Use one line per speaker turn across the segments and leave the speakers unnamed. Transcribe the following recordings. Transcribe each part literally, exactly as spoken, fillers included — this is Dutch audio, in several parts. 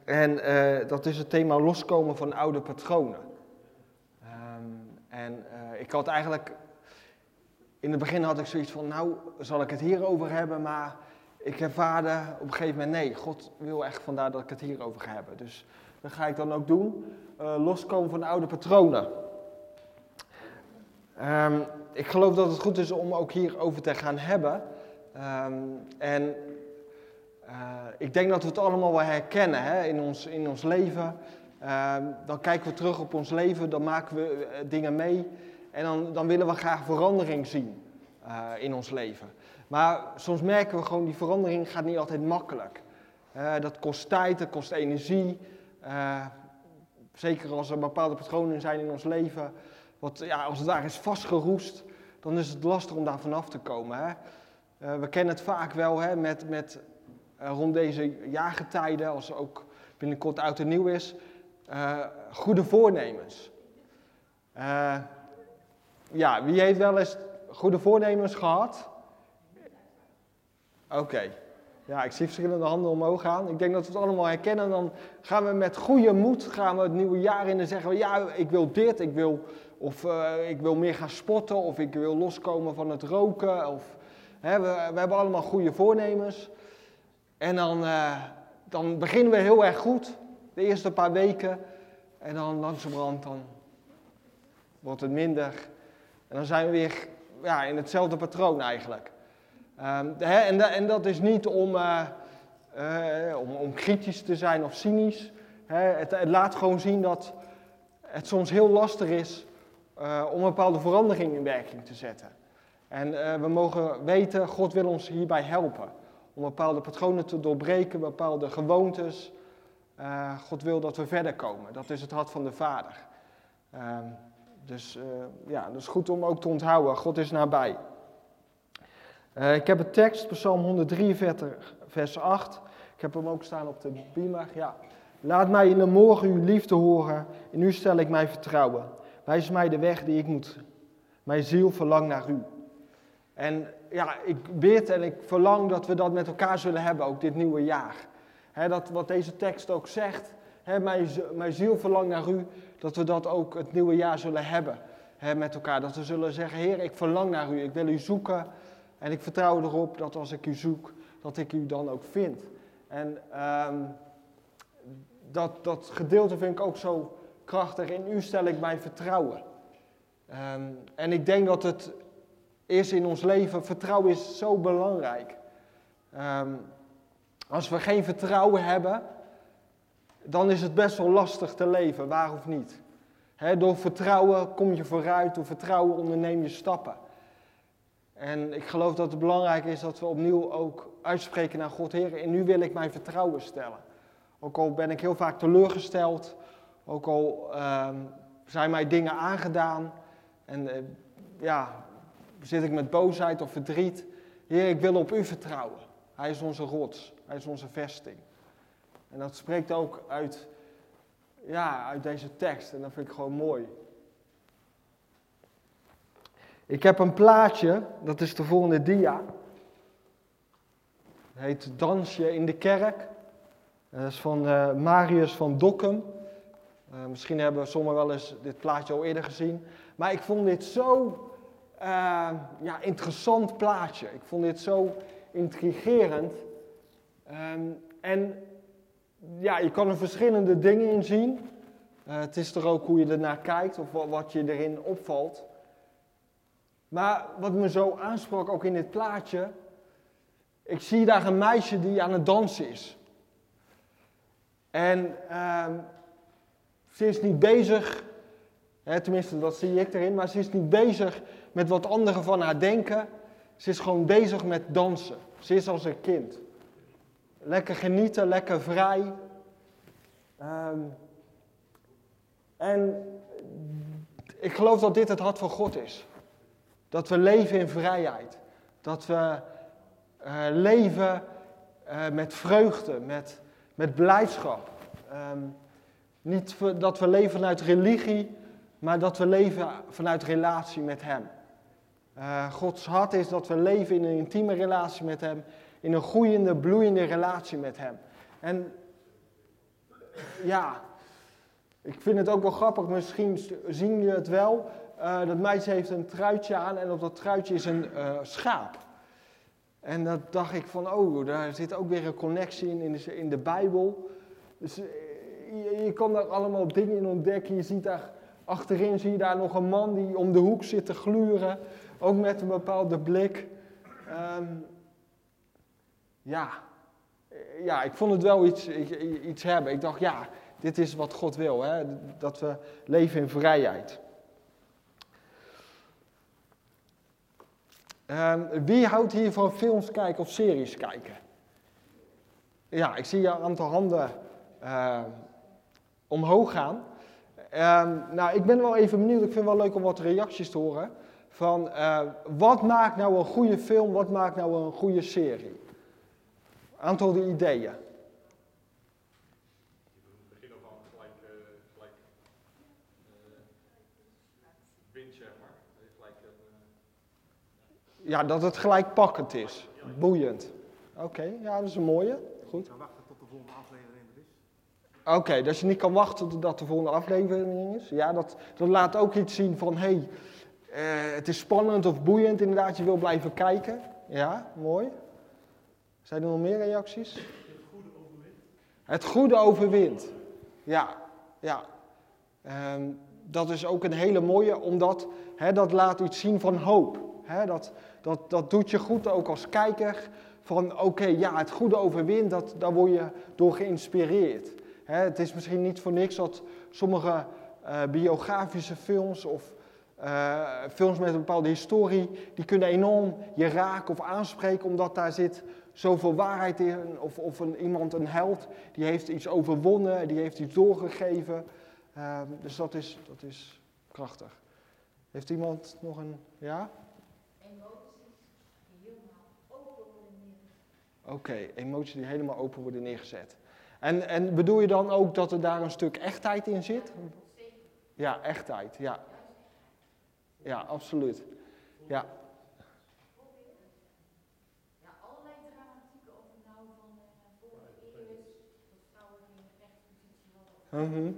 En uh, dat is het thema loskomen van oude patronen. Um, en uh, ik had eigenlijk, in het begin had ik zoiets van, nou zal ik het hierover hebben, maar ik ervaarde op een gegeven moment, nee, God wil echt vandaar dat ik het hierover ga hebben. Dus dat ga ik dan ook doen, uh, loskomen van oude patronen. Um, ik geloof dat het goed is om ook hierover te gaan hebben. Um, en uh, ik denk dat we het allemaal wel herkennen hè, in, ons, in ons leven. Uh, dan kijken we terug op ons leven, dan maken we uh, dingen mee. En dan, dan willen we graag verandering zien uh, in ons leven. Maar soms merken we gewoon, die verandering gaat niet altijd makkelijk. Uh, dat kost tijd, dat kost energie. Uh, zeker als er bepaalde patronen zijn in ons leven, wat ja, als het daar is vastgeroest, dan is het lastig om daar vanaf te komen. Hè? Uh, we kennen het vaak wel hè, met, met uh, rond deze jaargetijden, als er ook binnenkort oud en nieuw is, uh, goede voornemens. Uh, ja, wie heeft wel eens goede voornemens gehad? Oké. Okay. Ja, ik zie verschillende handen omhoog gaan. Ik denk dat we het allemaal herkennen. Dan gaan we met goede moed gaan we het nieuwe jaar in en zeggen we, ja, ik wil dit, ik wil, of uh, ik wil meer gaan sporten, of ik wil loskomen van het roken. Of, hè, we, we hebben allemaal goede voornemens. En dan, uh, dan beginnen we heel erg goed, de eerste paar weken. En dan langzamerhand dan wordt het minder. En dan zijn we weer ja, in hetzelfde patroon eigenlijk. Um, de, en, de, en dat is niet om, uh, uh, om, om kritisch te zijn of cynisch. Hè. Het, het laat gewoon zien dat het soms heel lastig is uh, om een bepaalde verandering in werking te zetten. En uh, we mogen weten, God wil ons hierbij helpen. Om bepaalde patronen te doorbreken, bepaalde gewoontes. Uh, God wil dat we verder komen. Dat is het hart van de Vader. Um, dus uh, ja, dat is goed om ook te onthouden. God is nabij. Uh, ik heb een tekst, Psalm honderddrieënveertig, vers acht. Ik heb hem ook staan op de beamer. Ja. Laat mij in de morgen uw liefde horen. In u stel ik mij vertrouwen. Wijs mij de weg die ik moet. Mijn ziel verlangt naar u. En ja, ik bid en ik verlang dat we dat met elkaar zullen hebben, ook dit nieuwe jaar. He, dat wat deze tekst ook zegt, he, mijn, mijn ziel verlangt naar u, dat we dat ook het nieuwe jaar zullen hebben he, met elkaar. Dat we zullen zeggen, Heer, ik verlang naar u, ik wil u zoeken. En ik vertrouw erop dat als ik u zoek, dat ik u dan ook vind. En um, dat, dat gedeelte vind ik ook zo krachtig. In u stel ik mijn vertrouwen. Um, en ik denk dat het is in ons leven, vertrouwen is zo belangrijk. Um, als we geen vertrouwen hebben, dan is het best wel lastig te leven, waar of niet. He, door vertrouwen kom je vooruit, door vertrouwen onderneem je stappen. En ik geloof dat het belangrijk is dat we opnieuw ook uitspreken naar God. Heer, in u wil ik mijn vertrouwen stellen. Ook al ben ik heel vaak teleurgesteld. Ook al uh, zijn mij dingen aangedaan. En uh, ja, zit ik met boosheid of verdriet. Heer, ik wil op u vertrouwen. Hij is onze rots. Hij is onze vesting. En dat spreekt ook uit, ja, uit deze tekst. En dat vind ik gewoon mooi. Ik heb een plaatje, dat is de volgende dia. Het heet Dansje in de kerk. Dat is van uh, Marius van Dokkum. Uh, misschien hebben sommigen wel eens dit plaatje al eerder gezien. Maar ik vond dit zo uh, ja, interessant plaatje. Ik vond dit zo intrigerend. Um, en ja, je kan er verschillende dingen in zien. Uh, het is er ook hoe je ernaar kijkt of wat je erin opvalt. Maar wat me zo aansprak, ook in dit plaatje, ik zie daar een meisje die aan het dansen is. En uh, ze is niet bezig, hè, tenminste dat zie ik erin, maar ze is niet bezig met wat anderen van haar denken. Ze is gewoon bezig met dansen. Ze is als een kind. Lekker genieten, lekker vrij. Um, en ik geloof dat dit het hart van God is. Dat we leven in vrijheid. Dat we uh, leven uh, met vreugde, met, met blijdschap. Um, niet dat we leven vanuit religie, maar dat we leven vanuit relatie met Hem. Uh, Gods hart is dat we leven in een intieme relatie met Hem. In een groeiende, bloeiende relatie met Hem. En ja, ik vind het ook wel grappig, misschien zien jullie het wel. Uh, dat meisje heeft een truitje aan en op dat truitje is een uh, schaap. En dat dacht ik van, oh, daar zit ook weer een connectie in, in de, in de Bijbel. Dus uh, je, je kan daar allemaal dingen in ontdekken. Je ziet daar achterin, zie je daar nog een man die om de hoek zit te gluren. Ook met een bepaalde blik. Um, ja. ja, ik vond het wel iets, iets hebben. Ik dacht, ja, dit is wat God wil. Hè? Dat we leven in vrijheid. Um, wie houdt hier van films kijken of series kijken? Ja, ik zie een aantal handen uh, omhoog gaan. Um, nou, ik ben wel even benieuwd. Ik vind het wel leuk om wat reacties te horen. Van, uh, wat maakt nou een goede film? Wat maakt nou een goede serie? Aantal de ideeën.
We beginnen van gelijk, uh, gelijk uh, binge, zeg maar. Gelijk, uh,
ja, dat het gelijk pakkend is. Boeiend. Oké, okay, ja, dat is een mooie. Goed.
Ik kan wachten tot de volgende aflevering er is.
Oké, okay, dus je niet kan wachten totdat de volgende aflevering is. Ja, dat, dat laat ook iets zien van, hé, hey, uh, het is spannend of boeiend inderdaad, je wil blijven kijken. Ja, mooi. Zijn er nog meer reacties?
Het goede overwint.
Het goede overwint. Ja, ja. Um, dat is ook een hele mooie, omdat hè, dat laat iets zien van hoop. Hè, dat, dat, dat doet je goed ook als kijker. Van oké, okay, ja, het goede overwint, dat, daar word je door geïnspireerd. Hè, het is misschien niet voor niks dat sommige uh, biografische films of uh, films met een bepaalde historie, die kunnen enorm je raken of aanspreken, omdat daar zit zoveel waarheid in, of, of een, iemand, een held, die heeft iets overwonnen, die heeft iets doorgegeven. Uh, dus dat is, dat is krachtig. Heeft iemand nog een, ja?
Emoties die helemaal open worden neergezet.
Oké, okay, emoties die helemaal open worden neergezet. En, en bedoel je dan ook dat er daar een stuk echtheid in zit? Ja, echtheid, ja. Ja, absoluut. Ja. Mm-hmm.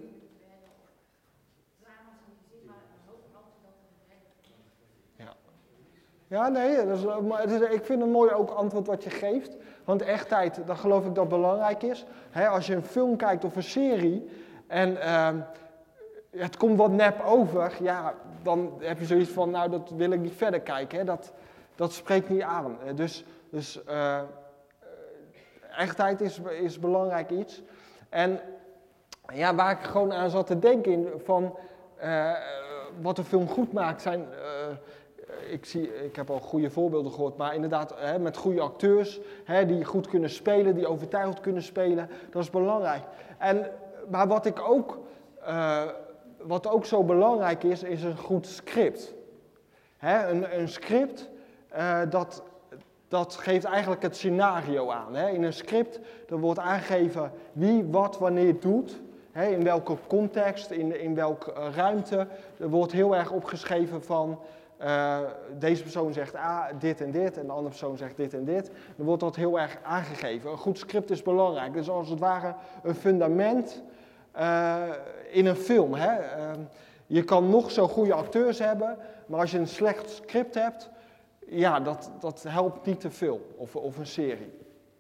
Ja. Ja, nee, dat is, maar het is, ik vind het een mooi ook antwoord wat je geeft. Want echtheid, dan geloof ik dat belangrijk is. He, als je een film kijkt of een serie en uh, het komt wat nep over, ja, dan heb je zoiets van, nou, dat wil ik niet verder kijken. Hè. Dat, dat spreekt niet aan. Dus, dus uh, echtheid is, is belangrijk iets. En ja, waar ik gewoon aan zat te denken van uh, wat een film goed maakt zijn, uh, ik, zie, ik heb al goede voorbeelden gehoord, maar inderdaad hè, met goede acteurs hè, die goed kunnen spelen, die overtuigend kunnen spelen, dat is belangrijk. En, maar wat ik ook, uh, wat ook zo belangrijk is, is een goed script. Hè, een, een script, uh, dat, dat geeft eigenlijk het scenario aan. Hè. In een script, er wordt aangegeven wie wat wanneer doet. He, in welke context, in, in welke uh, ruimte. Er wordt heel erg opgeschreven van uh, deze persoon zegt ah, dit en dit en de andere persoon zegt dit en dit. Dan wordt dat heel erg aangegeven. Een goed script is belangrijk. Dus als het ware een fundament uh, in een film. Hè. Uh, je kan nog zo goede acteurs hebben, maar als je een slecht script hebt, ja, dat, dat helpt niet te veel. Of, of een serie.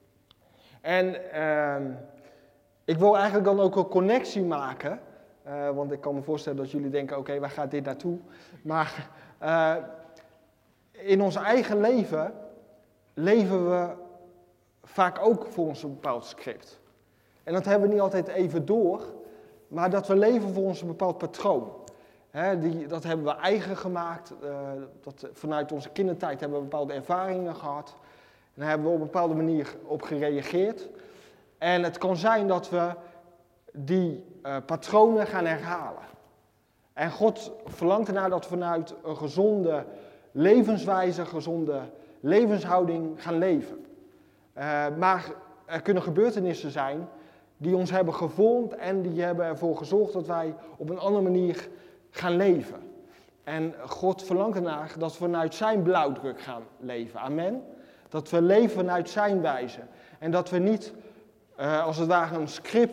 En Uh, Ik wil eigenlijk dan ook een connectie maken, uh, want ik kan me voorstellen dat jullie denken, oké, okay, waar gaat dit naartoe? Maar uh, in ons eigen leven leven we vaak ook volgens een bepaald script. En dat hebben we niet altijd even door, maar dat we leven volgens een bepaald patroon. He, die, dat hebben we eigen gemaakt, uh, dat, vanuit onze kindertijd hebben we bepaalde ervaringen gehad. En daar hebben we op een bepaalde manier op gereageerd. En het kan zijn dat we die uh, patronen gaan herhalen. En God verlangt ernaar dat we vanuit een gezonde levenswijze, gezonde levenshouding gaan leven. Uh, maar er kunnen gebeurtenissen zijn die ons hebben gevormd en die hebben ervoor gezorgd dat wij op een andere manier gaan leven. En God verlangt ernaar dat we vanuit zijn blauwdruk gaan leven. Amen. Dat we leven vanuit zijn wijze. En dat we niet Uh, als het ware een script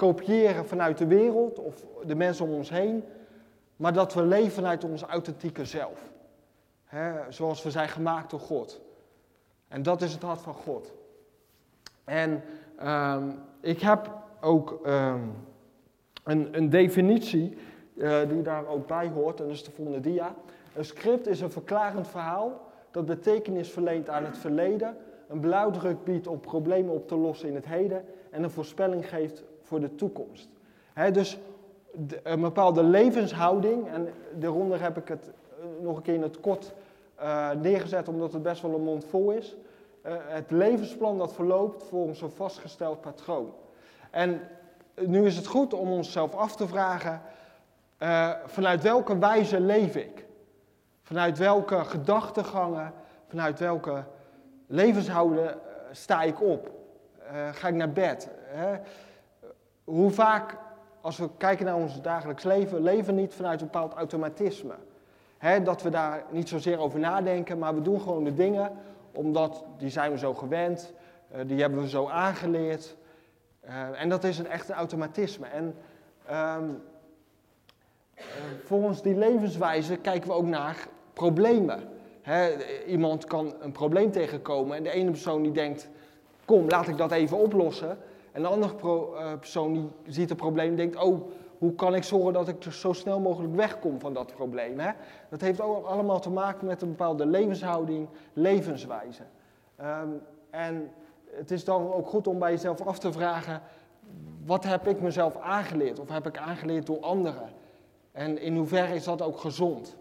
kopiëren vanuit de wereld of de mensen om ons heen, maar dat we leven vanuit ons authentieke zelf. He, zoals we zijn gemaakt door God. En dat is het hart van God. En um, ik heb ook um, een, een definitie uh, die daar ook bij hoort, en dat is de volgende dia. Een script is een verklarend verhaal dat betekenis verleent aan het verleden, een blauwdruk biedt om problemen op te lossen in het heden en een voorspelling geeft voor de toekomst. He, dus de, een bepaalde levenshouding, en daaronder heb ik het uh, nog een keer in het kort uh, neergezet omdat het best wel een mond vol is. Uh, het levensplan dat verloopt volgens een vastgesteld patroon. En nu is het goed om onszelf af te vragen, uh, vanuit welke wijze leef ik? Vanuit welke gedachtegangen, vanuit welke levenshouden uh, sta ik op? Uh, ga ik naar bed? Hè? Hoe vaak, als we kijken naar ons dagelijks leven, leven we niet vanuit een bepaald automatisme. Hè? Dat we daar niet zozeer over nadenken, maar we doen gewoon de dingen omdat die zijn we zo gewend, uh, die hebben we zo aangeleerd. Uh, en dat is een echt een automatisme. En um, uh, volgens die levenswijze kijken we ook naar problemen. He, iemand kan een probleem tegenkomen en de ene persoon die denkt, kom, laat ik dat even oplossen. En de andere pro, uh, persoon die ziet het probleem en denkt, oh, hoe kan ik zorgen dat ik er zo snel mogelijk wegkom van dat probleem. He? Dat heeft ook allemaal te maken met een bepaalde levenshouding, levenswijze. Um, en het is dan ook goed om bij jezelf af te vragen, wat heb ik mezelf aangeleerd? Of heb ik aangeleerd door anderen? En in hoeverre is dat ook gezond?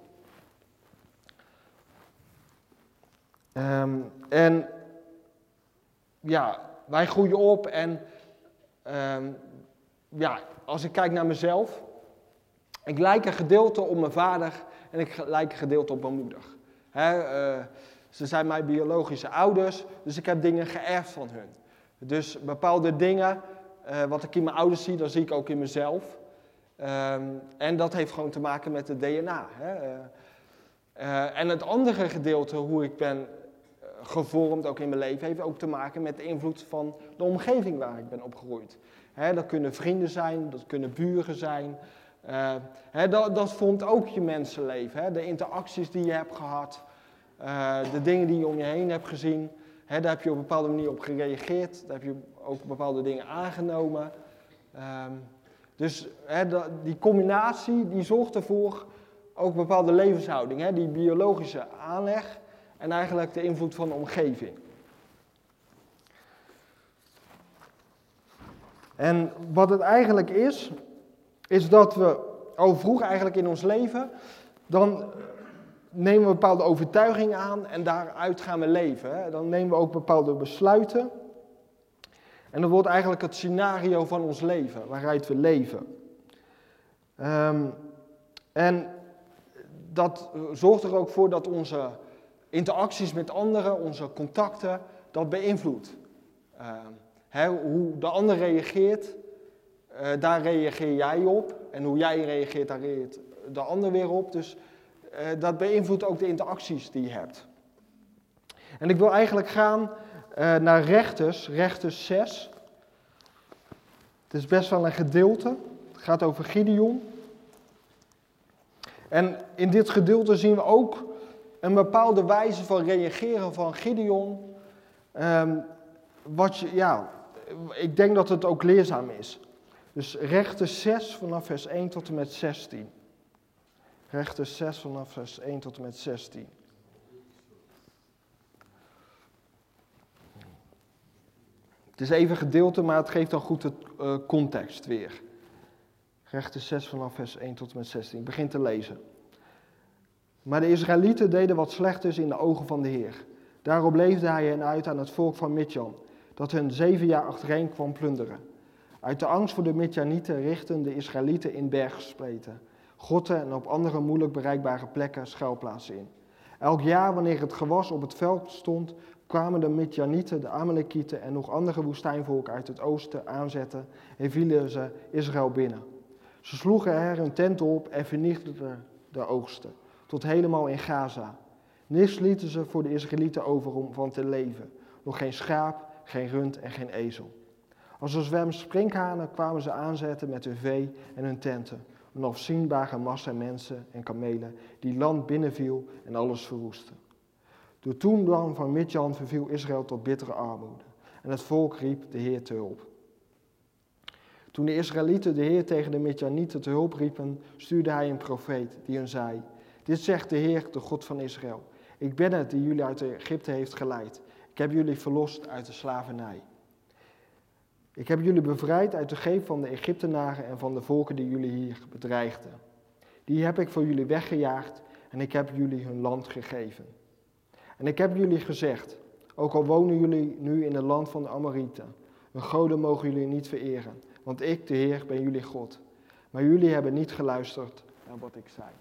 Um, en ja, wij groeien op en um, ja, als ik kijk naar mezelf, ik lijk een gedeelte op mijn vader en ik lijk een gedeelte op mijn moeder. He, uh, ze zijn mijn biologische ouders, dus ik heb dingen geërfd van hun. Dus bepaalde dingen, uh, wat ik in mijn ouders zie, dat zie ik ook in mezelf. Um, en dat heeft gewoon te maken met het D N A. Hè. Uh, uh, en het andere gedeelte, hoe ik ben uh, gevormd, ook in mijn leven, heeft ook te maken met de invloed van de omgeving waar ik ben opgegroeid. Hè, dat kunnen vrienden zijn, dat kunnen buren zijn. Uh, hè, dat, dat vormt ook je mensenleven. Hè. De interacties die je hebt gehad, uh, de dingen die je om je heen hebt gezien. Hè, daar heb je op een bepaalde manier op gereageerd. Daar heb je ook bepaalde dingen aangenomen. Um, dus hè, die combinatie die zorgt ervoor ook bepaalde levenshouding. Hè, die biologische aanleg en eigenlijk de invloed van de omgeving. En wat het eigenlijk is, is dat we al vroeg eigenlijk in ons leven, dan nemen we bepaalde overtuigingen aan en daaruit gaan we leven. Hè. Dan nemen we ook bepaalde besluiten. En dat wordt eigenlijk het scenario van ons leven, waaruit we leven. Um, en dat zorgt er ook voor dat onze interacties met anderen, onze contacten, dat beïnvloedt. Uh, hè, hoe de ander reageert, uh, daar reageer jij op. En hoe jij reageert, daar reageert de ander weer op. Dus uh, dat beïnvloedt ook de interacties die je hebt. En ik wil eigenlijk gaan uh, naar Rechters, Rechters zes. Het is best wel een gedeelte. Het gaat over Gideon. En in dit gedeelte zien we ook een bepaalde wijze van reageren van Gideon. Um, wat je, ja, ik denk dat het ook leerzaam is. Dus Rechters zes vanaf vers één tot en met zestien. Rechters zes vanaf vers één tot en met zestien. Het is even gedeelte, maar het geeft dan goed de uh, context weer. Rechters zes vanaf vers één tot en met zestien. Ik begin te lezen. Maar de Israëlieten deden wat slecht is in de ogen van de Heer. Daarop leefde hij hen uit aan het volk van Midjan, dat hun zeven jaar achtereen kwam plunderen. Uit de angst voor de Midjanieten richtten de Israëlieten in bergspleten, grotten en op andere moeilijk bereikbare plekken schuilplaatsen in. Elk jaar wanneer het gewas op het veld stond, kwamen de Midjanieten, de Amalekieten en nog andere woestijnvolken uit het oosten aanzetten en vielen ze Israël binnen. Ze sloegen er hun tenten op en vernietigden de oogsten, tot helemaal in Gaza. Niks lieten ze voor de Israëlieten over om van te leven. Nog geen schaap, geen rund en geen ezel. Als een zwem sprinkhanen kwamen ze aanzetten met hun vee en hun tenten. Een afzienbare massa mensen en kamelen die land binnenviel en alles verwoestte. Door toenadem van Midjan verviel Israël tot bittere armoede. En het volk riep de Heer te hulp. Toen de Israëlieten de Heer tegen de Midjanieten te hulp riepen, stuurde hij een profeet die hun zei: Dit zegt de Heer, de God van Israël. Ik ben het die jullie uit Egypte heeft geleid. Ik heb jullie verlost uit de slavernij. Ik heb jullie bevrijd uit de greep van de Egyptenaren en van de volken die jullie hier bedreigden. Die heb ik voor jullie weggejaagd en ik heb jullie hun land gegeven. En ik heb jullie gezegd, ook al wonen jullie nu in het land van de Amorieten, hun goden mogen jullie niet vereren, want ik, de Heer, ben jullie God. Maar jullie hebben niet geluisterd naar wat ik zei.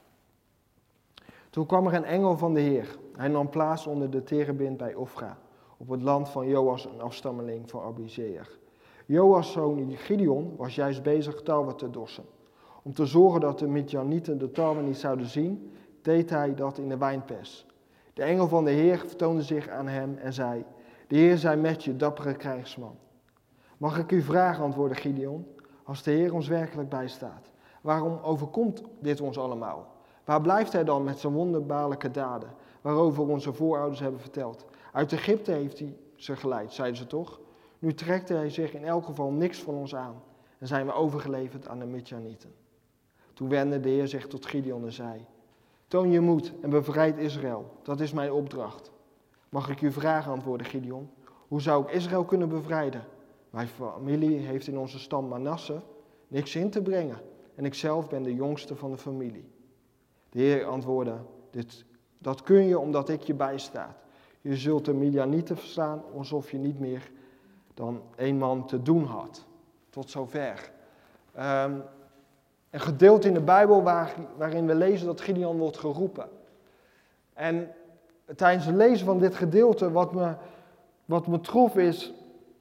Toen kwam er een engel van de Heer. Hij nam plaats onder de terebint bij Ofra, op het land van Joas, een afstammeling van Abizeer. Joas' zoon Gideon was juist bezig tarwe te dorsen. Om te zorgen dat de Midjanieten de tarwe niet zouden zien, deed hij dat in de wijnpers. De engel van de Heer vertoonde zich aan hem en zei: De Heer zij met je, dappere krijgsman. Mag ik u vragen, antwoordde Gideon, als de Heer ons werkelijk bijstaat, waarom overkomt dit ons allemaal? Waar blijft hij dan met zijn wonderbaarlijke daden, waarover onze voorouders hebben verteld? Uit Egypte heeft hij ze geleid, zeiden ze toch? Nu trekt hij zich in elk geval niks van ons aan en zijn we overgeleverd aan de Midjanieten. Toen wendde de Heer zich tot Gideon en zei: Toon je moed en bevrijd Israël, dat is mijn opdracht. Mag ik u vragen, antwoordde Gideon, hoe zou ik Israël kunnen bevrijden? Mijn familie heeft in onze stam Manasse niks in te brengen en ik zelf ben de jongste van de familie. De Heer antwoordde: Dit, dat kun je omdat ik je bijsta. Je zult de Midjanieten verslaan alsof je niet meer dan één man te doen had. Tot zover. Um, een gedeelte in de Bijbel waar, waarin we lezen dat Gideon wordt geroepen. En tijdens het lezen van dit gedeelte, wat me, wat me trof is,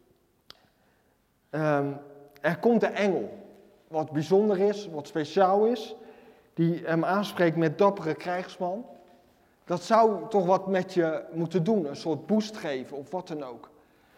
um, er komt een engel. Wat bijzonder is, wat speciaal is, die hem aanspreekt met dappere krijgsman. Dat zou toch wat met je moeten doen, een soort boost geven of wat dan ook.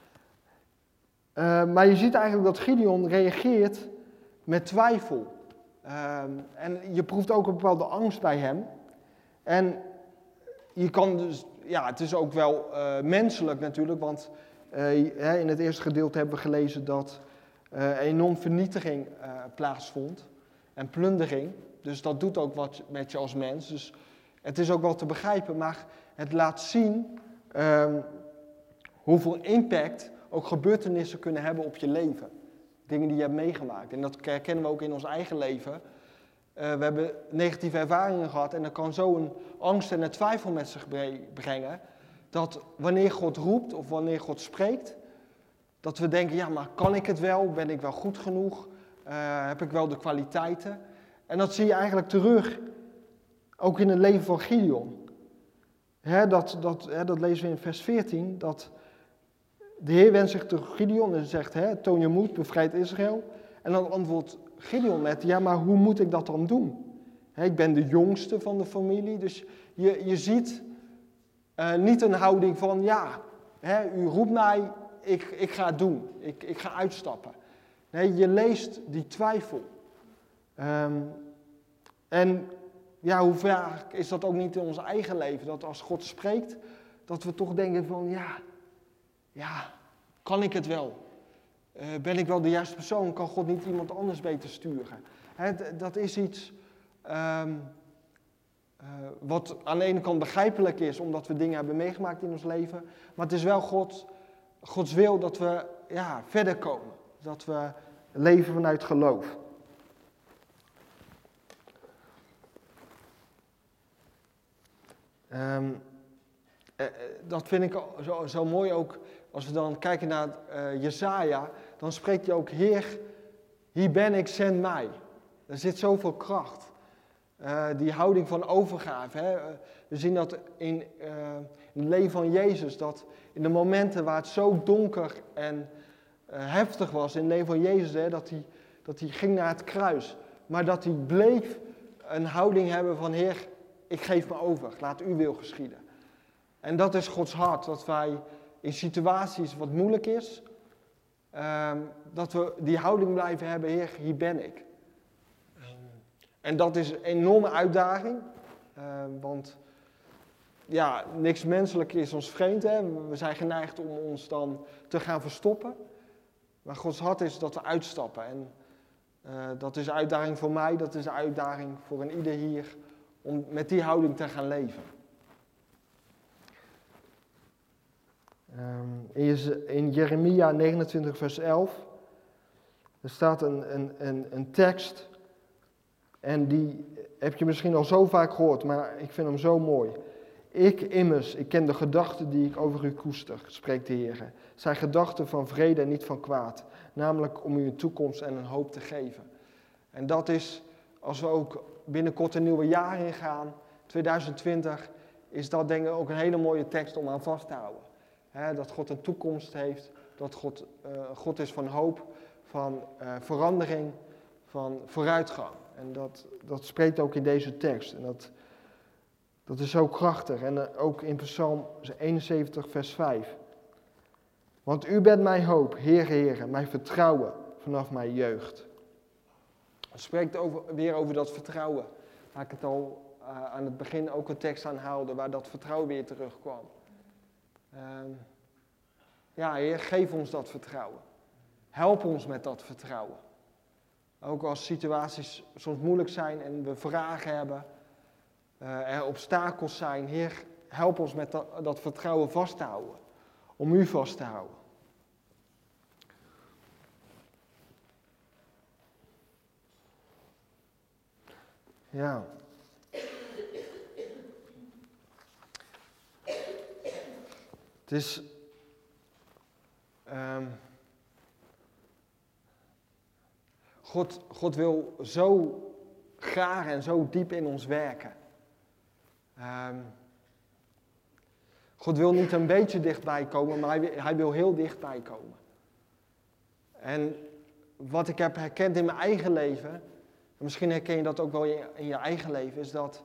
Uh, maar je ziet eigenlijk dat Gideon reageert met twijfel. Uh, en je proeft ook een bepaalde angst bij hem. En je kan dus, ja, het is ook wel uh, menselijk natuurlijk, want uh, in het eerste gedeelte hebben we gelezen dat uh, een enorm vernietiging uh, plaatsvond en plundering. Dus dat doet ook wat met je als mens. Dus het is ook wel te begrijpen, maar het laat zien uh, hoeveel impact ook gebeurtenissen kunnen hebben op je leven. Dingen die je hebt meegemaakt. En dat herkennen we ook in ons eigen leven. Uh, we hebben negatieve ervaringen gehad en dat kan zo een angst en een twijfel met zich brengen. Dat wanneer God roept of wanneer God spreekt, dat we denken, ja, maar kan ik het wel? Ben ik wel goed genoeg? Uh, heb ik wel de kwaliteiten? En dat zie je eigenlijk terug, ook in het leven van Gideon. Hè, dat, dat, hè, dat lezen we in vers veertien, dat de Heer wendt zich tot Gideon en zegt, hè, toon je moed, bevrijd Israël. En dan antwoordt Gideon met, ja, maar hoe moet ik dat dan doen? Hè, ik ben de jongste van de familie, dus je, je ziet uh, niet een houding van, ja, hè, u roept mij, ik, ik ga het doen, ik, ik ga uitstappen. Nee, je leest die twijfel. Um, en ja, hoe vaak is dat ook niet in ons eigen leven, dat als God spreekt, dat we toch denken van, ja, ja, kan ik het wel? Uh, ben ik wel de juiste persoon? Kan God niet iemand anders beter sturen? Hè, d- dat is iets um, uh, wat aan de ene kant begrijpelijk is, omdat we dingen hebben meegemaakt in ons leven, maar het is wel God, Gods wil dat we ja, verder komen, dat we leven vanuit geloof. Um, uh, dat vind ik zo, zo mooi ook, als we dan kijken naar uh, Jesaja, dan spreekt hij ook, Heer, hier ben ik, zend mij. Er zit zoveel kracht. Uh, die houding van overgave. Hè? Uh, we zien dat in, uh, in het leven van Jezus, dat in de momenten waar het zo donker en uh, heftig was in het leven van Jezus, hè, dat, hij, dat hij ging naar het kruis, maar dat hij bleef een houding hebben van, Heer, ik geef me over, laat uw wil geschieden. En dat is Gods hart, dat wij in situaties wat moeilijk is, Um, dat we die houding blijven hebben, Heer, hier ben ik. Um, en dat is een enorme uitdaging, uh, want ja, niks menselijk is ons vreemd. Hè? We zijn geneigd om ons dan te gaan verstoppen. Maar Gods hart is dat we uitstappen. En uh, dat is een uitdaging voor mij, dat is een uitdaging voor een ieder hier, om met die houding te gaan leven. Um, in, in Jeremia negenentwintig vers elf, er staat een, een, een, een tekst, en die heb je misschien al zo vaak gehoord, maar ik vind hem zo mooi. Ik immers, ik ken de gedachten die ik over u koester, spreekt de Heer. Het zijn gedachten van vrede en niet van kwaad, namelijk om u een toekomst en een hoop te geven. En dat is, als we ook binnenkort een nieuwe jaar ingaan, tweeduizend twintig, is dat denk ik ook een hele mooie tekst om aan vast te houden. He, dat God een toekomst heeft, dat God, uh, God is van hoop, van uh, verandering, van vooruitgang. En dat, dat spreekt ook in deze tekst. En dat, dat is zo krachtig. En uh, ook in Psalm eenenzeventig vers vijf. Want u bent mijn hoop, Heer, Heer, mijn vertrouwen vanaf mijn jeugd. Het spreekt over, weer over dat vertrouwen. Waar ik het al uh, aan het begin ook een tekst aan haalde, waar dat vertrouwen weer terugkwam. Uh, ja, Heer, geef ons dat vertrouwen. Help ons met dat vertrouwen. Ook als situaties soms moeilijk zijn en we vragen hebben, uh, er obstakels zijn. Heer, help ons met dat, dat vertrouwen vast te houden. Om u vast te houden. Ja. Het is um, God, God wil zo graag en zo diep in ons werken. Um, God wil niet een beetje dichtbij komen, maar hij, hij wil heel dichtbij komen. En wat ik heb herkend in mijn eigen leven, en misschien herken je dat ook wel in, in je eigen leven, is dat,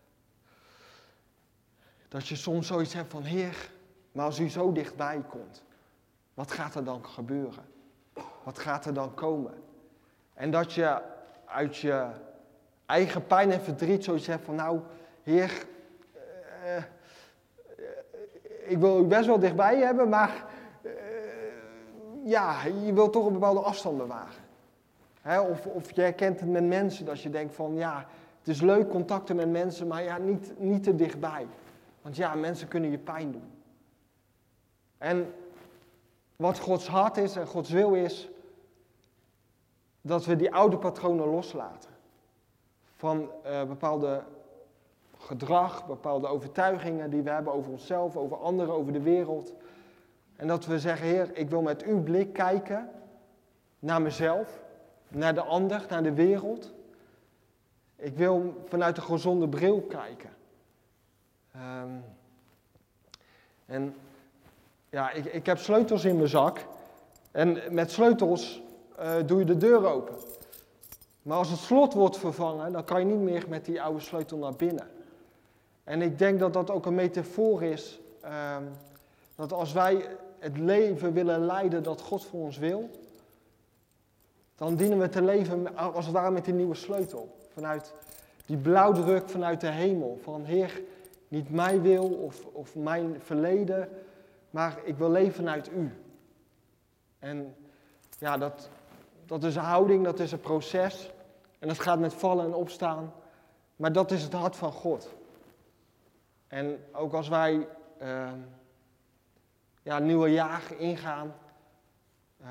dat je soms zoiets hebt van, Heer, maar als u zo dichtbij komt, wat gaat er dan gebeuren? Wat gaat er dan komen? En dat je uit je eigen pijn en verdriet zoiets hebt van, nou, Heer, uh, ik wil u best wel dichtbij hebben, maar uh, ja, je wilt toch een bepaalde afstand bewaren. Hè? Of, of je herkent het met mensen, dat je denkt van, ja, het is leuk contacten met mensen, maar ja, niet, niet te dichtbij. Want ja, mensen kunnen je pijn doen. En wat Gods hart is en Gods wil is, dat we die oude patronen loslaten. Van uh, bepaalde gedrag, bepaalde overtuigingen die we hebben over onszelf, over anderen, over de wereld. En dat we zeggen, Heer, ik wil met uw blik kijken naar mezelf, naar de ander, naar de wereld. Ik wil vanuit een gezonde bril kijken. Um, en ja, ik, ik heb sleutels in mijn zak. En met sleutels uh, doe je de deur open. Maar als het slot wordt vervangen, dan kan je niet meer met die oude sleutel naar binnen. En ik denk dat dat ook een metafoor is. Um, dat als wij het leven willen leiden dat God voor ons wil, dan dienen we te leven als het ware met die nieuwe sleutel. Vanuit die blauwdruk vanuit de hemel. Van Heer, niet mijn wil of, of mijn verleden, maar ik wil leven vanuit u. En ja, dat, dat is een houding, dat is een proces. En dat gaat met vallen en opstaan. Maar dat is het hart van God. En ook als wij uh, ja, een nieuwe jaar ingaan, uh,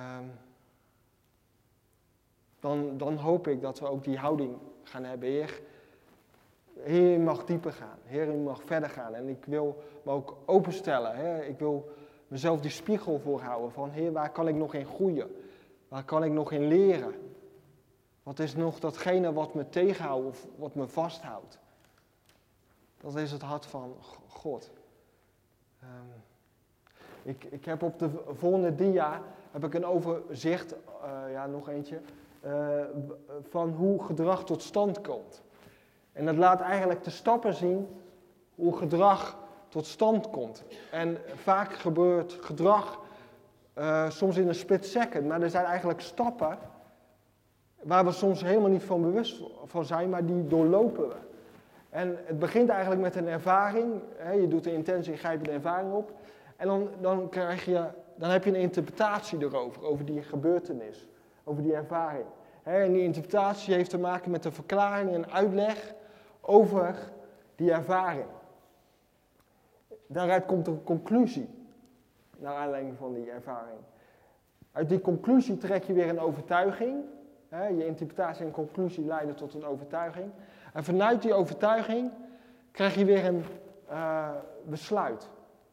dan, dan hoop ik dat we ook die houding gaan hebben. Heer, Heer, u mag dieper gaan. Heer, u mag verder gaan. En ik wil me ook openstellen. Hè? Ik wil mezelf die spiegel voorhouden van, Heer, waar kan ik nog in groeien? Waar kan ik nog in leren? Wat is nog datgene wat me tegenhoudt of wat me vasthoudt? Dat is het hart van God. Um, ik, ik heb op de volgende dia heb ik een overzicht, uh, ja nog eentje, uh, van hoe gedrag tot stand komt. En dat laat eigenlijk de stappen zien hoe gedrag tot stand komt. En vaak gebeurt gedrag uh, soms in een split second, maar er zijn eigenlijk stappen waar we soms helemaal niet van bewust van zijn, maar die doorlopen we. En het begint eigenlijk met een ervaring. Hè, je doet een intense ingrijpende ervaring op. En dan, dan, krijg je, dan heb je een interpretatie erover, over die gebeurtenis, over die ervaring. Hè, en die interpretatie heeft te maken met een verklaring en uitleg over die ervaring. Daaruit komt een conclusie, naar aanleiding van die ervaring. Uit die conclusie trek je weer een overtuiging. Hè, je interpretatie en conclusie leiden tot een overtuiging. En vanuit die overtuiging krijg je weer een uh, besluit.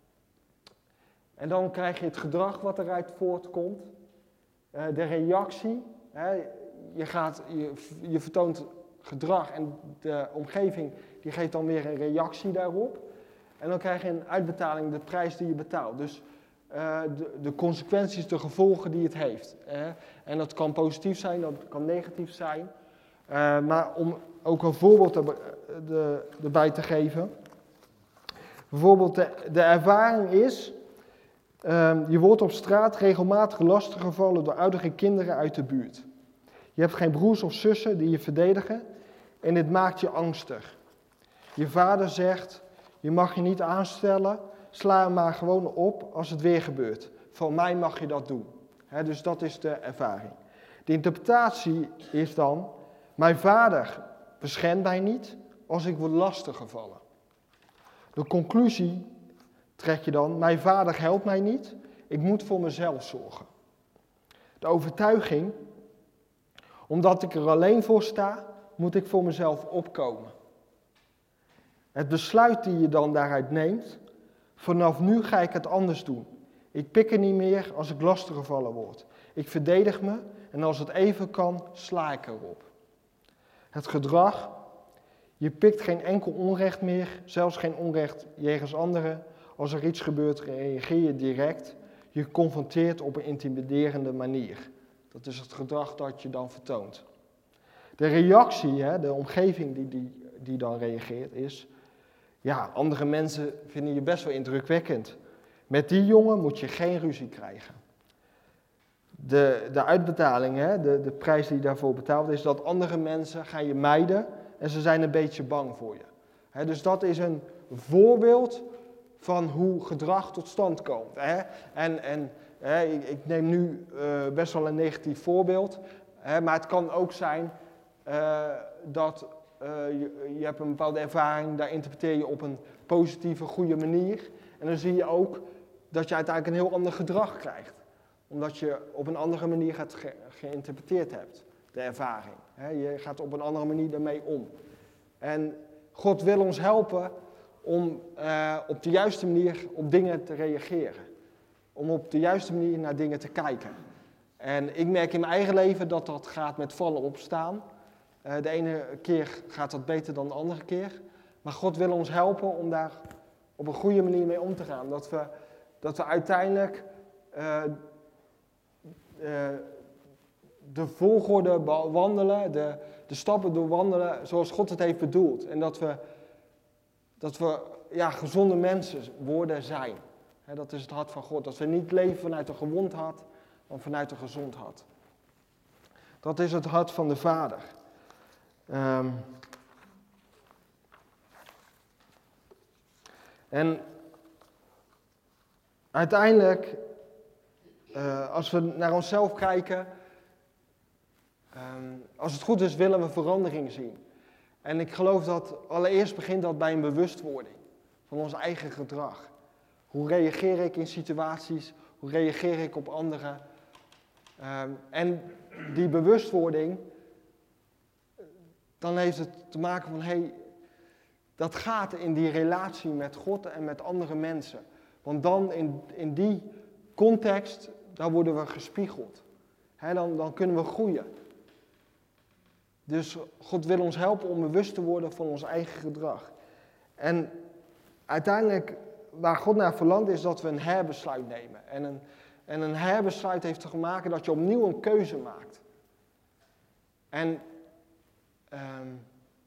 En dan krijg je het gedrag wat eruit voortkomt. Uh, de reactie. Hè, je, gaat, je, je vertoont gedrag en de omgeving die geeft dan weer een reactie daarop. En dan krijg je een uitbetaling, de prijs die je betaalt. Dus uh, de, de consequenties, de gevolgen die het heeft. Hè. En dat kan positief zijn, dat kan negatief zijn. Uh, maar om ook een voorbeeld er, de, erbij te geven. Bijvoorbeeld de, de ervaring is, uh, je wordt op straat regelmatig lastiggevallen door oudere kinderen uit de buurt. Je hebt geen broers of zussen die je verdedigen en dit maakt je angstig. Je vader zegt, je mag je niet aanstellen, sla hem maar gewoon op als het weer gebeurt. Van mij mag je dat doen. He, dus dat is de ervaring. De interpretatie is dan, mijn vader beschermt mij niet als ik word lastiggevallen. De conclusie trek je dan, mijn vader helpt mij niet, ik moet voor mezelf zorgen. De overtuiging, omdat ik er alleen voor sta, moet ik voor mezelf opkomen. Het besluit die je dan daaruit neemt, vanaf nu ga ik het anders doen. Ik pik er niet meer als ik lastiggevallen word. Ik verdedig me en als het even kan, sla ik erop. Het gedrag, je pikt geen enkel onrecht meer, zelfs geen onrecht jegens anderen. Als er iets gebeurt, reageer je direct. Je confronteert op een intimiderende manier. Dat is het gedrag dat je dan vertoont. De reactie, hè, de omgeving die, die, die dan reageert, is... Ja, andere mensen vinden je best wel indrukwekkend. Met die jongen moet je geen ruzie krijgen. De, de uitbetaling, hè, de, de prijs die je daarvoor betaalt, is dat andere mensen gaan je mijden en ze zijn een beetje bang voor je. Hè, dus dat is een voorbeeld van hoe gedrag tot stand komt. Hè. En, en hè, ik, ik neem nu uh, best wel een negatief voorbeeld, hè, maar het kan ook zijn uh, dat... Uh, je, je hebt een bepaalde ervaring, daar interpreteer je op een positieve, goede manier. En dan zie je ook dat je uiteindelijk een heel ander gedrag krijgt. Omdat je op een andere manier gaat ge, geïnterpreteerd hebt, de ervaring. He, je gaat op een andere manier daarmee om. En God wil ons helpen om uh, op de juiste manier op dingen te reageren. Om op de juiste manier naar dingen te kijken. En ik merk in mijn eigen leven dat dat gaat met vallen opstaan. Uh, de ene keer gaat dat beter dan de andere keer. Maar God wil ons helpen om daar op een goede manier mee om te gaan. Dat we, dat we uiteindelijk uh, uh, de volgorde wandelen, de, de stappen doorwandelen zoals God het heeft bedoeld. En dat we, dat we ja, gezonde mensen worden zijn. He, dat is het hart van God. Dat we niet leven vanuit een gewond hart, maar vanuit een gezond hart. Dat is het hart van de Vader. Um, en uiteindelijk, uh, als we naar onszelf kijken, um, als het goed is willen we verandering zien. En ik geloof dat allereerst begint dat bij een bewustwording van ons eigen gedrag. Hoe reageer ik in situaties, hoe reageer ik op anderen. Um, en die bewustwording... Dan heeft het te maken van, hé, hey, dat gaat in die relatie met God en met andere mensen. Want dan in, in die context, daar worden we gespiegeld. He, dan, dan kunnen we groeien. Dus God wil ons helpen om bewust te worden van ons eigen gedrag. En uiteindelijk, waar God naar verlangt, is dat we een herbesluit nemen. En een, en een herbesluit heeft te maken dat je opnieuw een keuze maakt. En... Um,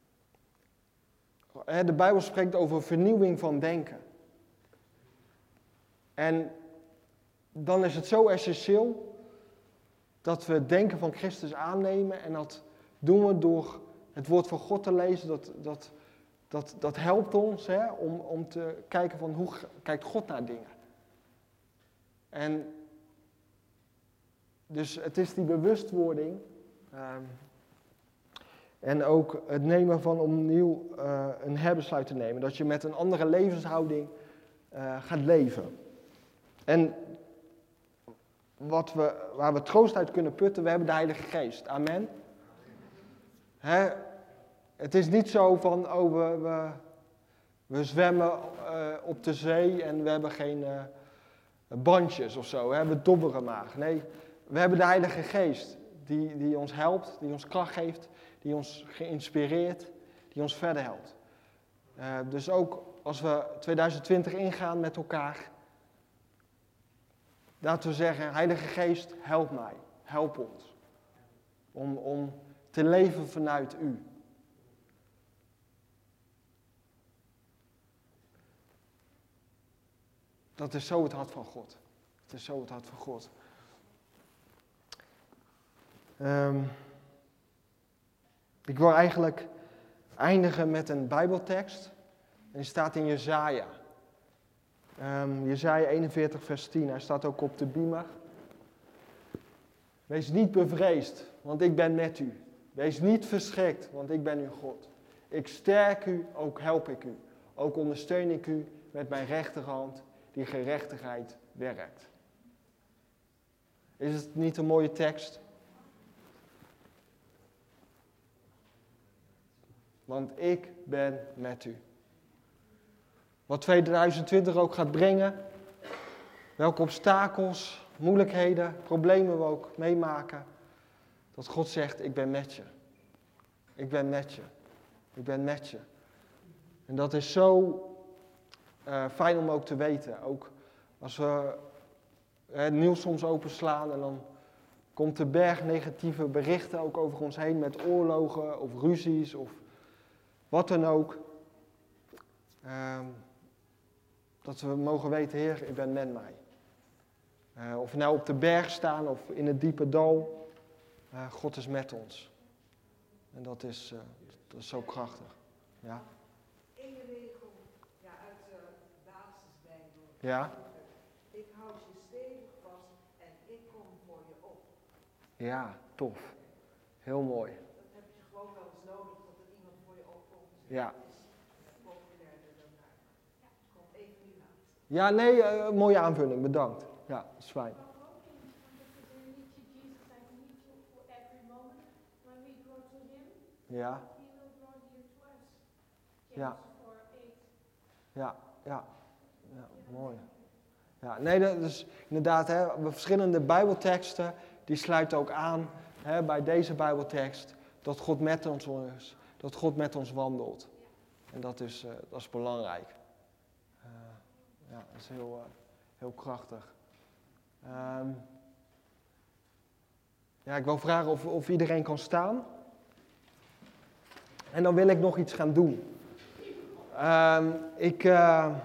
de Bijbel spreekt over vernieuwing van denken. En dan is het zo essentieel dat we het denken van Christus aannemen. En dat doen we door het woord van God te lezen. Dat, dat, dat, dat helpt ons hè, om, om te kijken van hoe kijkt God naar dingen. En dus het is die bewustwording. Um, en ook het nemen van opnieuw uh, een herbesluit te nemen. Dat je met een andere levenshouding uh, gaat leven. En wat we, waar we troost uit kunnen putten, we hebben de Heilige Geest. Amen. Hè? Het is niet zo van, oh we, we, we zwemmen uh, op de zee en we hebben geen uh, bandjes of zo. Hè? We dobberen maar. Nee, we hebben de Heilige Geest die, die ons helpt, die ons kracht geeft, die ons geïnspireerd, die ons verder helpt. Uh, dus ook als we tweeduizend twintig ingaan met elkaar, laten we zeggen, Heilige Geest, help mij, help ons. Om, om te leven vanuit u. Dat is zo het hart van God. Het is zo het hart van God. Um, ik wil eigenlijk eindigen met een Bijbeltekst. En die staat in Jesaja. Um, Jesaja eenenveertig vers tien. Hij staat ook op de beamer. Wees niet bevreesd, want ik ben met u. Wees niet verschrikt, want ik ben uw God. Ik sterk u, ook help ik u. Ook ondersteun ik u met mijn rechterhand die gerechtigheid werkt. Is het niet een mooie tekst? Want ik ben met u. Wat tweeduizend twintig ook gaat brengen, welke obstakels, moeilijkheden, problemen we ook meemaken, dat God zegt, ik ben met je. Ik ben met je. Ik ben met je. En dat is zo uh, fijn om ook te weten. Ook als we het nieuws soms openslaan en dan komt de berg negatieve berichten ook over ons heen met oorlogen of ruzies of wat dan ook. Uh, dat we mogen weten, Heer, ik ben met mij. Uh, of we nou op de berg staan of in het diepe dal, uh, God is met ons. En dat is, uh, dat is zo krachtig. Ja.
Eén regel ja, uit de basisbijbel.
Ja.
Ik houd je stevig vast en ik kom voor je op.
Ja, tof. Heel mooi.
Dat heb je gewoon wel eens nodig dat er iemand voor je opkomt.
Ja.
Dat is populairder dan daar. Ja, kom even nu aan.
Ja, nee, uh, mooie aanvulling, bedankt. Ja, dat is fijn. Ja. Ja. Ja, ja. Ja, mooi. Ja, nee, dat is inderdaad, hè, verschillende Bijbelteksten, die sluiten ook aan hè, bij deze Bijbeltekst, dat God met ons is, dat God met ons wandelt. En dat is, uh, dat is belangrijk. Uh, ja, dat is heel, uh, heel krachtig. Um, ja, ik wil vragen of, of iedereen kan staan. En dan wil ik nog iets gaan doen. Um, ik, uh,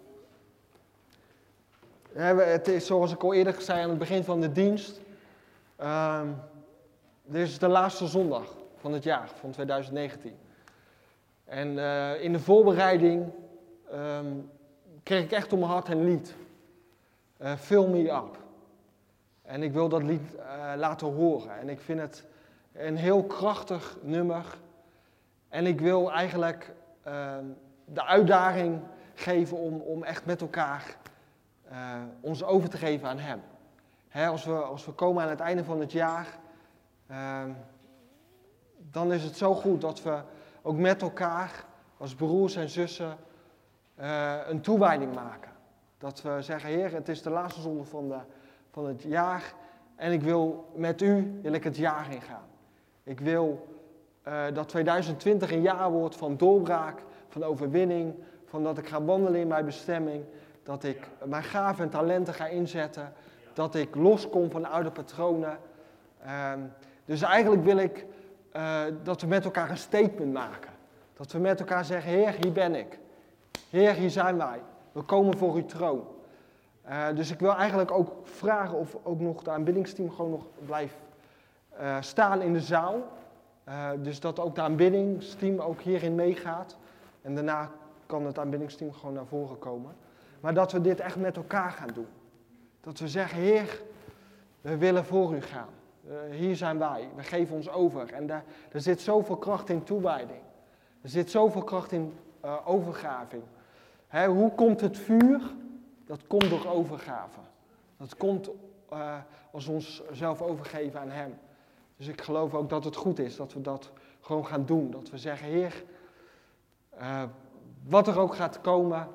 het is zoals ik al eerder zei aan het begin van de dienst. Um, dit is de laatste zondag van het jaar, van tweeduizend negentien. En uh, in de voorbereiding um, kreeg ik echt om mijn hart een lied. Uh, Fill Me Up. En ik wil dat lied uh, laten horen. En ik vind het een heel krachtig nummer. En ik wil eigenlijk uh, de uitdaging geven om, om echt met elkaar uh, ons over te geven aan Hem. Hè, als, we, als we komen aan het einde van het jaar, uh, dan is het zo goed dat we ook met elkaar als broers en zussen uh, een toewijding maken. Dat we zeggen, Heer, het is de laatste zondag van, de, van het jaar en ik wil met u wil ik het jaar ingaan. Ik wil uh, dat tweeduizend twintig een jaar wordt van doorbraak, van overwinning, van dat ik ga wandelen in mijn bestemming, dat ik mijn gaven en talenten ga inzetten, dat ik loskom van oude patronen. Uh, dus eigenlijk wil ik uh, dat we met elkaar een statement maken. Dat we met elkaar zeggen, Heer, hier ben ik. Heer, hier zijn wij. We komen voor uw troon. Uh, dus ik wil eigenlijk ook vragen of ook nog de aanbiddingsteam gewoon nog blijft uh, staan in de zaal. Uh, dus dat ook de aanbiddingsteam ook hierin meegaat. En daarna kan het aanbiddingsteam gewoon naar voren komen. Maar dat we dit echt met elkaar gaan doen. Dat we zeggen, Heer, we willen voor u gaan. Uh, hier zijn wij, we geven ons over. En daar, er zit zoveel kracht in toewijding. Er zit zoveel kracht in uh, overgaving. Hè, hoe komt het vuur? Dat komt door overgave. Dat komt uh, als we ons zelf overgeven aan Hem. Dus ik geloof ook dat het goed is dat we dat gewoon gaan doen. Dat we zeggen, Heer, uh, wat er ook gaat komen,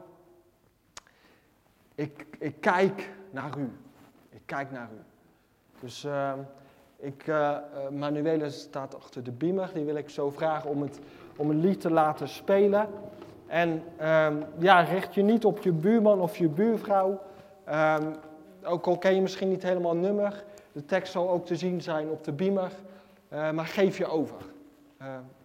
ik, ik kijk naar u. Ik kijk naar u. Dus uh, ik, uh, uh, Manuela staat achter de beamer. Die wil ik zo vragen om, het, om een lied te laten spelen. En um, ja, richt je niet op je buurman of je buurvrouw. Um, ook al ken je misschien niet helemaal het nummer. De tekst zal ook te zien zijn op de beamer. Uh, maar geef je over. Uh,